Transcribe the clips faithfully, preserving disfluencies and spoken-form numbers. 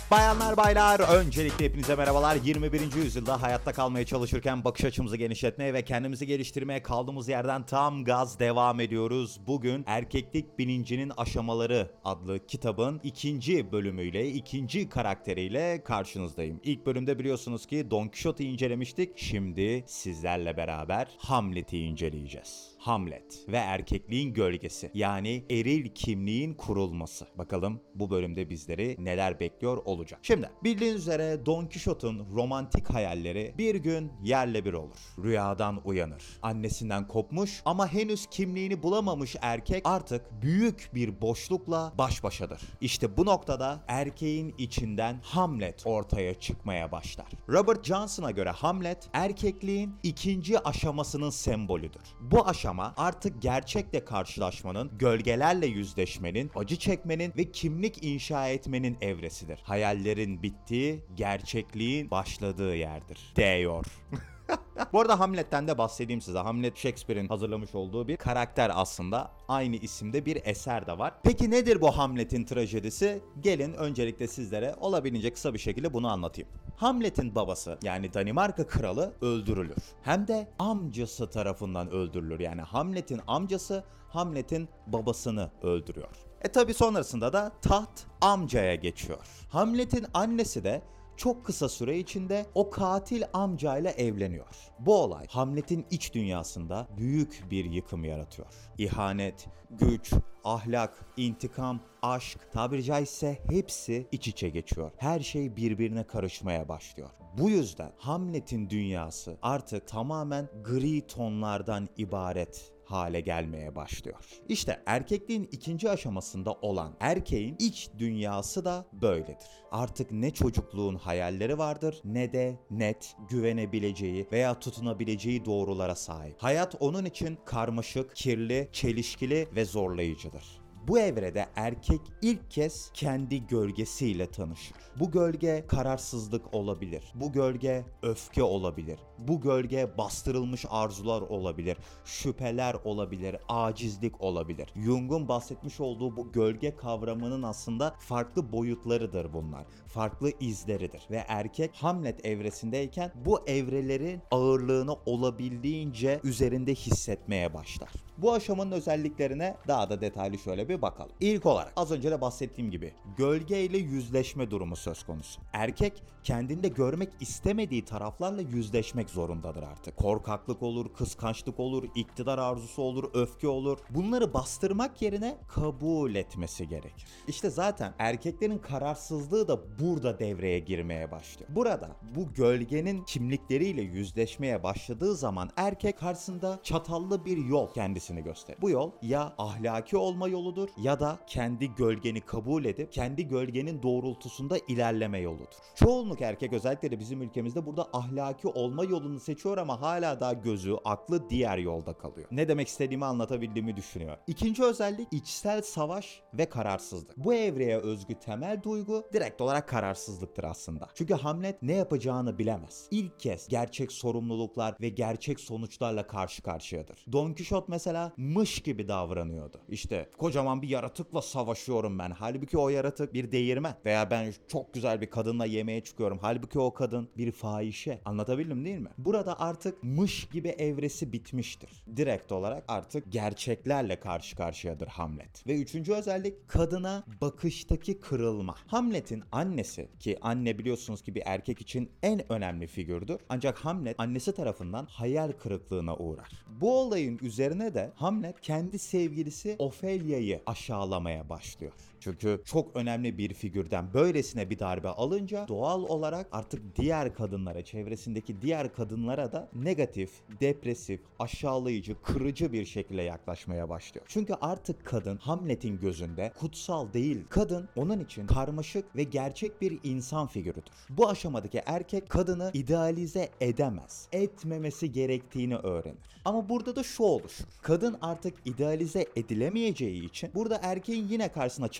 Bayanlar baylar, öncelikle hepinize merhabalar. yirmi birinci yüzyılda hayatta kalmaya çalışırken bakış açımızı genişletmeye ve kendimizi geliştirmeye kaldığımız yerden tam gaz devam ediyoruz. Bugün Erkeklik Bilincinin Aşamaları adlı kitabın ikinci bölümüyle, ikinci karakteriyle karşınızdayım. İlk bölümde biliyorsunuz ki Don Quixote'u incelemiştik. Şimdi sizlerle beraber Hamlet'i inceleyeceğiz. Hamlet ve erkekliğin gölgesi, yani eril kimliğin kurulması. Bakalım bu bölümde bizleri neler bekliyor olacak. Şimdi bildiğiniz üzere Don Quixote'un romantik hayalleri bir gün yerle bir olur. Rüyadan uyanır. Annesinden kopmuş ama henüz kimliğini bulamamış erkek artık büyük bir boşlukla baş başadır. İşte bu noktada erkeğin içinden Hamlet ortaya çıkmaya başlar. Robert Johnson'a göre Hamlet erkekliğin ikinci aşamasının sembolüdür. Bu aşama artık gerçekle karşılaşmanın, gölgelerle yüzleşmenin, acı çekmenin ve kimlik inşa etmenin evresidir. Hayallerin bittiği, gerçekliğin başladığı yerdir. Diyor. Bu arada Hamlet'ten de bahsedeyim size. Hamlet, Shakespeare'in hazırlamış olduğu bir karakter aslında. Aynı isimde bir eser de var. Peki nedir bu Hamlet'in trajedisi? Gelin öncelikle sizlere olabildiğince kısa bir şekilde bunu anlatayım. Hamlet'in babası, yani Danimarka kralı öldürülür. Hem de amcası tarafından öldürülür. Yani Hamlet'in amcası Hamlet'in babasını öldürüyor. E tabi sonrasında da taht amcaya geçiyor. Hamlet'in annesi de çok kısa süre içinde o katil amcayla evleniyor. Bu olay Hamlet'in iç dünyasında büyük bir yıkım yaratıyor. İhanet, güç, ahlak, intikam, aşk, tabiri caizse hepsi iç içe geçiyor. Her şey birbirine karışmaya başlıyor. Bu yüzden Hamlet'in dünyası artık tamamen gri tonlardan ibaret hale gelmeye başlıyor. İşte erkekliğin ikinci aşamasında olan erkeğin iç dünyası da böyledir. Artık ne çocukluğun hayalleri vardır ne de net, güvenebileceği veya tutunabileceği doğrulara sahip. Hayat onun için karmaşık, kirli, çelişkili ve zorlayıcıdır. Bu evrede erkek ilk kez kendi gölgesiyle tanışır. Bu gölge kararsızlık olabilir. Bu gölge öfke olabilir. Bu gölge bastırılmış arzular olabilir. Şüpheler olabilir. Acizlik olabilir. Jung'un bahsetmiş olduğu bu gölge kavramının aslında farklı boyutlarıdır bunlar. Farklı izleridir. Ve erkek Hamlet evresindeyken bu evrelerin ağırlığını olabildiğince üzerinde hissetmeye başlar. Bu aşamanın özelliklerine daha da detaylı şöyle bir bakalım. İlk olarak az önce de bahsettiğim gibi gölgeyle yüzleşme durumu söz konusu. Erkek kendinde görmek istemediği taraflarla yüzleşmek zorundadır artık. Korkaklık olur, kıskançlık olur, iktidar arzusu olur, öfke olur. Bunları bastırmak yerine kabul etmesi gerekir. İşte zaten erkeklerin kararsızlığı da burada devreye girmeye başlıyor. Burada bu gölgenin kimlikleriyle yüzleşmeye başladığı zaman erkek karşısında çatallı bir yol kendisini gösterir. Bu yol ya ahlaki olma yoludur ya da kendi gölgeni kabul edip kendi gölgenin doğrultusunda ilerleme yoludur. Çoğunluk erkek özellikle de bizim ülkemizde burada ahlaki olma yolunu seçiyor ama hala daha gözü, aklı diğer yolda kalıyor. Ne demek istediğimi anlatabildiğimi düşünüyor. İkinci özellik içsel savaş ve kararsızlık. Bu evreye özgü temel duygu direkt olarak kararsızlıktır aslında. Çünkü Hamlet ne yapacağını bilemez. İlk kez gerçek sorumluluklar ve gerçek sonuçlarla karşı karşıyadır. Don Quixote mesela mış gibi davranıyordu. İşte kocaman bir yaratıkla savaşıyorum ben. Halbuki o yaratık bir değirmen. Veya ben çok güzel bir kadınla yemeğe çıkıyorum. Halbuki o kadın bir fahişe. Anlatabildim değil mi? Burada artık mış gibi evresi bitmiştir. Direkt olarak artık gerçeklerle karşı karşıyadır Hamlet. Ve üçüncü özellik kadına bakıştaki kırılma. Hamlet'in annesi, ki anne biliyorsunuz ki bir erkek için en önemli figürdür. Ancak Hamlet annesi tarafından hayal kırıklığına uğrar. Bu olayın üzerine de Hamlet kendi sevgilisi Ophelia'yı aşağılamaya başlıyor. Çünkü çok önemli bir figürden böylesine bir darbe alınca doğal olarak artık diğer kadınlara, çevresindeki diğer kadınlara da negatif, depresif, aşağılayıcı, kırıcı bir şekilde yaklaşmaya başlıyor. Çünkü artık kadın Hamlet'in gözünde kutsal değil, kadın onun için karmaşık ve gerçek bir insan figürüdür. Bu aşamadaki erkek kadını idealize edemez, etmemesi gerektiğini öğrenir. Ama burada da şu oluşur. Kadın artık idealize edilemeyeceği için burada erkeğin yine karşısına çat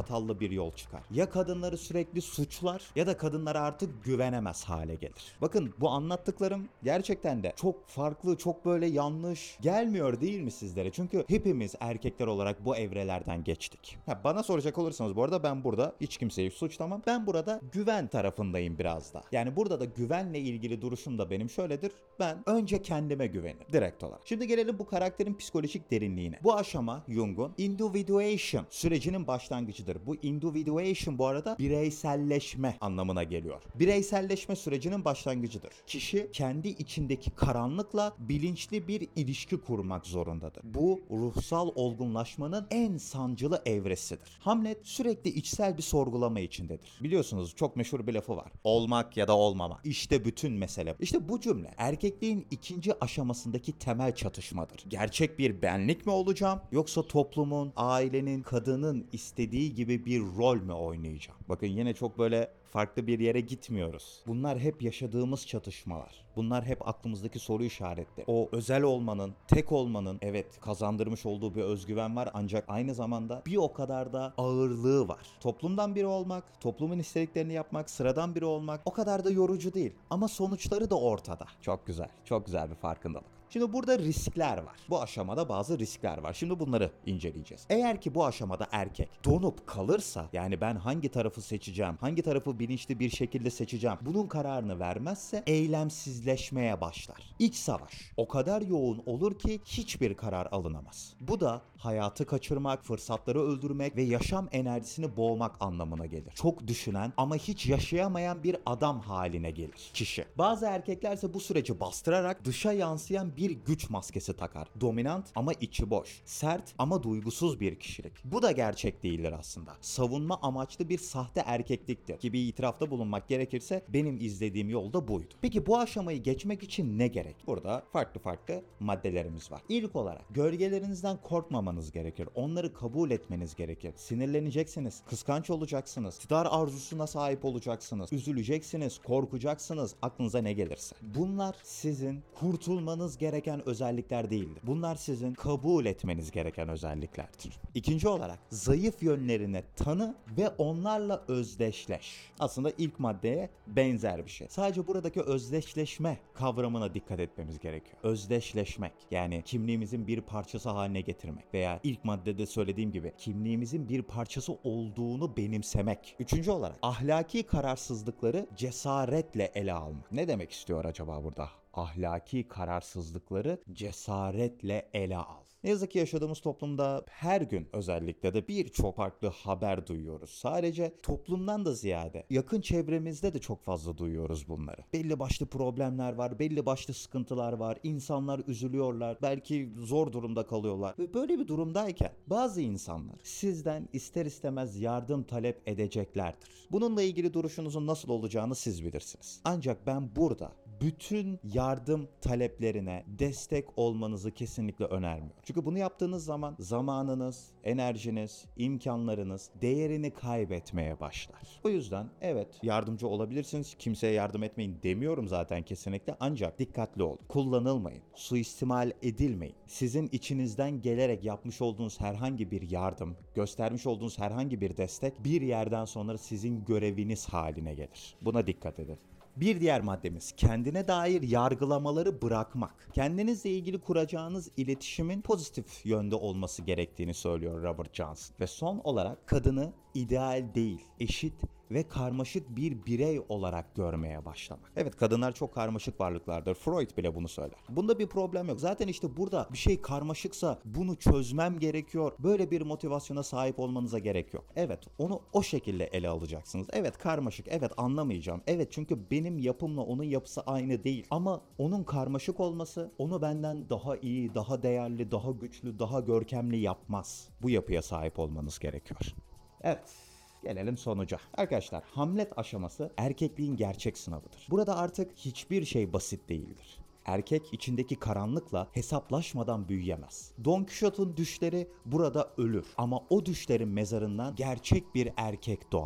çatallı bir yol çıkar. Ya kadınları sürekli suçlar ya da kadınlara artık güvenemez hale gelir. Bakın bu anlattıklarım gerçekten de çok farklı, çok böyle yanlış gelmiyor değil mi sizlere? Çünkü hepimiz erkekler olarak bu evrelerden geçtik. Ha, bana soracak olursanız bu arada ben burada hiç kimseyi suçlamam. Ben burada güven tarafındayım biraz da. Yani burada da güvenle ilgili duruşum da benim şöyledir. Ben önce kendime güvenirim direkt olarak. Şimdi gelelim bu karakterin psikolojik derinliğine. Bu aşama Jung'un individuation sürecinin başlangıcıdır. Bu individuation bu arada bireyselleşme anlamına geliyor. Bireyselleşme sürecinin başlangıcıdır. Kişi kendi içindeki karanlıkla bilinçli bir ilişki kurmak zorundadır. Bu ruhsal olgunlaşmanın en sancılı evresidir. Hamlet sürekli içsel bir sorgulama içindedir. Biliyorsunuz çok meşhur bir lafı var. Olmak ya da olmamak. İşte bütün mesele. İşte bu cümle erkekliğin ikinci aşamasındaki temel çatışmadır. Gerçek bir benlik mi olacağım yoksa toplumun, ailenin, kadının istediği gibi bir rol mü oynayacağım? Bakın yine çok böyle farklı bir yere gitmiyoruz. Bunlar hep yaşadığımız çatışmalar. Bunlar hep aklımızdaki soru işaretleri. O özel olmanın, tek olmanın evet kazandırmış olduğu bir özgüven var ancak aynı zamanda bir o kadar da ağırlığı var. Toplumdan biri olmak, toplumun istediklerini yapmak, sıradan biri olmak o kadar da yorucu değil. Ama sonuçları da ortada. Çok güzel, çok güzel bir farkındalık. Şimdi burada riskler var. Bu aşamada bazı riskler var. Şimdi bunları inceleyeceğiz. Eğer ki bu aşamada erkek donup kalırsa, yani ben hangi tarafı seçeceğim, hangi tarafı bilinçli bir şekilde seçeceğim, bunun kararını vermezse eylemsizleşmeye başlar. İç savaş o kadar yoğun olur ki hiçbir karar alınamaz. Bu da hayatı kaçırmak, fırsatları öldürmek ve yaşam enerjisini boğmak anlamına gelir. Çok düşünen ama hiç yaşayamayan bir adam haline gelir kişi. Bazı erkeklerse bu süreci bastırarak dışa yansıyan bir güç maskesi takar. Dominant ama içi boş. Sert ama duygusuz bir kişilik. Bu da gerçek değildir aslında. Savunma amaçlı bir sahte erkekliktir. Ki bir itirafta bulunmak gerekirse benim izlediğim yol da buydu. Peki bu aşamayı geçmek için ne gerek? Burada farklı farklı maddelerimiz var. İlk olarak gölgelerinizden korkmamanız gerekir. Onları kabul etmeniz gerekir. Sinirleneceksiniz, kıskanç olacaksınız, iktidar arzusuna sahip olacaksınız, üzüleceksiniz, korkacaksınız, aklınıza ne gelirse. Bunlar sizin kurtulmanız gereken özellikler değildir. Bunlar sizin kabul etmeniz gereken özelliklerdir. İkinci olarak zayıf yönlerini tanı ve onlarla özdeşleş. Aslında ilk maddeye benzer bir şey. Sadece buradaki özdeşleşme kavramına dikkat etmemiz gerekiyor. Özdeşleşmek yani kimliğimizin bir parçası haline getirmek veya ilk maddede söylediğim gibi kimliğimizin bir parçası olduğunu benimsemek. Üçüncü olarak ahlaki kararsızlıkları cesaretle ele almak. Ne demek istiyor acaba burada? Ahlaki kararsızlıkları cesaretle ele al. Ne yazık ki yaşadığımız toplumda her gün özellikle de birçok farklı haber duyuyoruz. Sadece toplumdan da ziyade yakın çevremizde de çok fazla duyuyoruz bunları. Belli başlı problemler var, belli başlı sıkıntılar var. İnsanlar üzülüyorlar, belki zor durumda kalıyorlar. Ve böyle bir durumdayken bazı insanlar sizden ister istemez yardım talep edeceklerdir. Bununla ilgili duruşunuzun nasıl olacağını siz bilirsiniz. Ancak ben burada bütün yardım taleplerine destek olmanızı kesinlikle önermiyorum. Çünkü bunu yaptığınız zaman zamanınız, enerjiniz, imkanlarınız değerini kaybetmeye başlar. O yüzden evet yardımcı olabilirsiniz. Kimseye yardım etmeyin demiyorum zaten kesinlikle. Ancak dikkatli olun. Kullanılmayın. Suistimal edilmeyin. Sizin içinizden gelerek yapmış olduğunuz herhangi bir yardım, göstermiş olduğunuz herhangi bir destek bir yerden sonra sizin göreviniz haline gelir. Buna dikkat edin. Bir diğer maddemiz kendine dair yargılamaları bırakmak. Kendinizle ilgili kuracağınız iletişimin pozitif yönde olması gerektiğini söylüyor Robert Johnson. Ve son olarak kadını ideal değil, eşit ve karmaşık bir birey olarak görmeye başlamak. Evet kadınlar çok karmaşık varlıklardır. Freud bile bunu söyler. Bunda bir problem yok. Zaten işte burada bir şey karmaşıksa bunu çözmem gerekiyor. Böyle bir motivasyona sahip olmanıza gerek yok. Evet onu o şekilde ele alacaksınız. Evet karmaşık. Evet anlamayacağım. Evet çünkü benim yapımla onun yapısı aynı değil. Ama onun karmaşık olması onu benden daha iyi, daha değerli, daha güçlü, daha görkemli yapmaz. Bu yapıya sahip olmanız gerekiyor. Evet. Gelelim sonuca. Arkadaşlar Hamlet aşaması erkekliğin gerçek sınavıdır. Burada artık hiçbir şey basit değildir. Erkek içindeki karanlıkla hesaplaşmadan büyüyemez. Don Quixote'un düşleri burada ölür ama o düşlerin mezarından gerçek bir erkek doğar.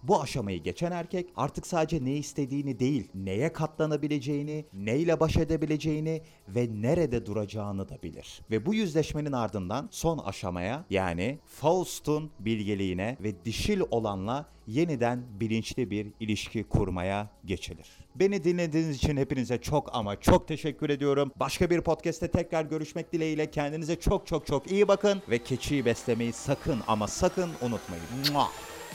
Bu aşamayı geçen erkek artık sadece ne istediğini değil, neye katlanabileceğini, neyle baş edebileceğini ve nerede duracağını da bilir. Ve bu yüzleşmenin ardından son aşamaya, yani Faust'un bilgeliğine ve dişil olanla yeniden bilinçli bir ilişki kurmaya geçilir. Beni dinlediğiniz için hepinize çok ama çok teşekkür ediyorum. Başka bir podcast'te tekrar görüşmek dileğiyle kendinize çok çok çok iyi bakın ve keçiyi beslemeyi sakın ama sakın unutmayın. Mua!